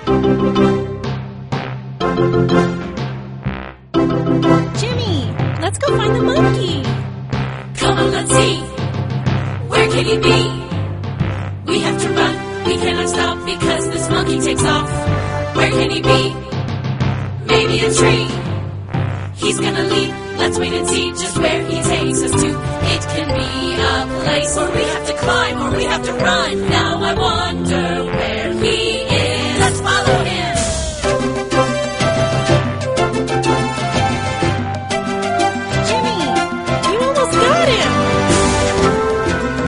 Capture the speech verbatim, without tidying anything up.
Jimmy, let's go find the monkey. Come on, let's see. Where can he be? We have to run. We cannot stop because this monkey takes off. Where can he be? Maybe a tree. He's gonna leap. Let's wait and see just where he takes us to. It can be a place where we have to climb or we have to run. Now I wonder where